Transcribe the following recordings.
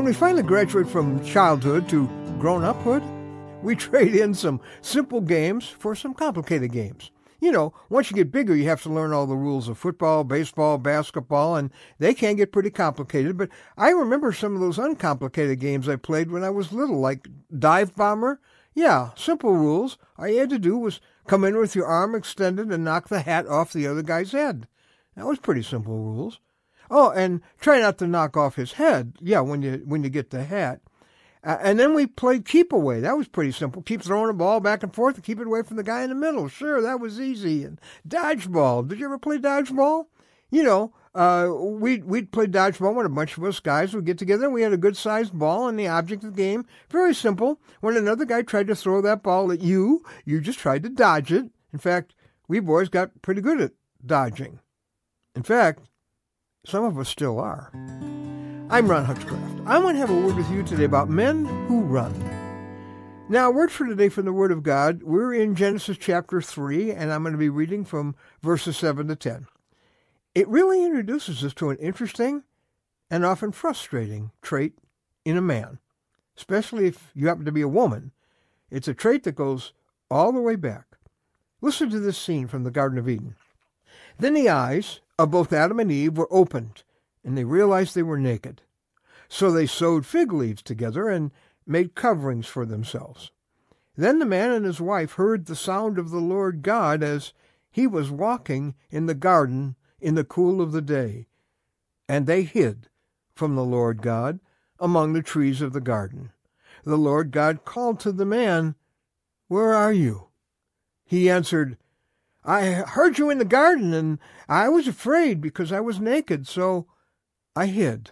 When we finally graduate from childhood to grown-uphood, we trade in some simple games for some complicated games. You know, once you get bigger, you have to learn all the rules of football, baseball, basketball, and they can get pretty complicated. But I remember some of those uncomplicated games I played when I was little, like Dive Bomber. Yeah, simple rules. All you had to do was come in with your arm extended and knock the hat off the other guy's head. That was pretty simple rules. Oh, and try not to knock off his head. Yeah, when you get the hat. And then we played keep away. That was pretty simple. Keep throwing the ball back and forth and keep it away from the guy in the middle. Sure, that was easy. And dodgeball. Did you ever play dodgeball? You know, we'd play dodgeball when a bunch of us guys would get together. We had a good-sized ball, and the object of the game, very simple. When another guy tried to throw that ball at you, you just tried to dodge it. In fact, we boys got pretty good at dodging. In fact, some of us still are. I'm Ron Huxcraft. I want to have a word with you today about men who run. Now, a word for today from the Word of God. We're in Genesis chapter 3, and I'm going to be reading from verses 7 to 10. It really introduces us to an interesting and often frustrating trait in a man, especially if you happen to be a woman. It's a trait that goes all the way back. Listen to this scene from the Garden of Eden. Then the eyes of both Adam and Eve were opened, and they realized they were naked. So they sewed fig leaves together and made coverings for themselves. Then the man and his wife heard the sound of the Lord God as he was walking in the garden in the cool of the day, and they hid from the Lord God among the trees of the garden. The Lord God called to the man, "Where are you?" He answered, "I heard you in the garden, and I was afraid because I was naked, so I hid."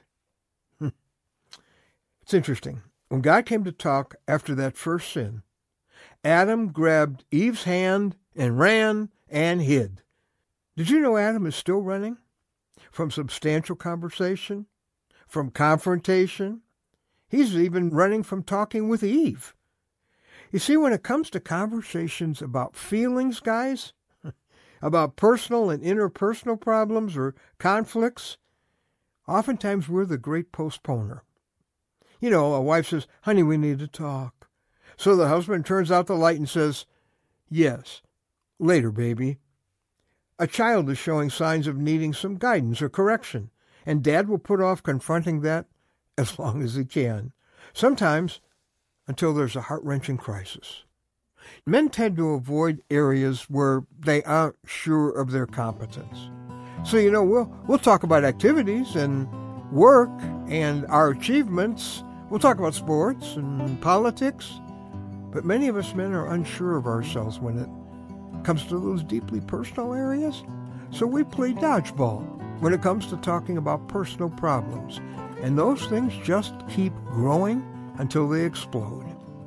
It's interesting. When God came to talk after that first sin, Adam grabbed Eve's hand and ran and hid. Did you know Adam is still running from substantial conversation, from confrontation? He's even running from talking with Eve. You see, when it comes to conversations about feelings, guys, about personal and interpersonal problems or conflicts, oftentimes we're the great postponer. You know, a wife says, "Honey, we need to talk." So the husband turns out the light and says, "Yes, later, baby." A child is showing signs of needing some guidance or correction, and Dad will put off confronting that as long as he can, sometimes until there's a heart-wrenching crisis. Men tend to avoid areas where they aren't sure of their competence. So, you know, we'll talk about activities and work and our achievements. We'll talk about sports and politics. But many of us men are unsure of ourselves when it comes to those deeply personal areas. So we play dodgeball when it comes to talking about personal problems. And those things just keep growing until they explode.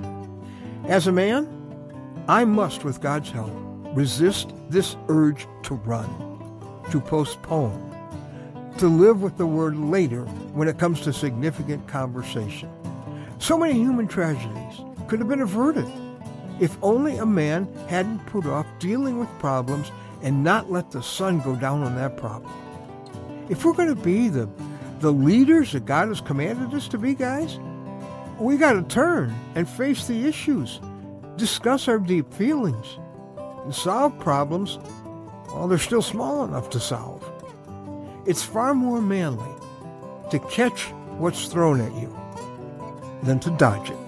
As a man, I must, with God's help, resist this urge to run, to postpone, to live with the word later when it comes to significant conversation. So many human tragedies could have been averted if only a man hadn't put off dealing with problems and not let the sun go down on that problem. If we're going to be the leaders that God has commanded us to be, guys, we got to turn and face the issues, discuss our deep feelings, and solve problems while they're still small enough to solve. It's far more manly to catch what's thrown at you than to dodge it.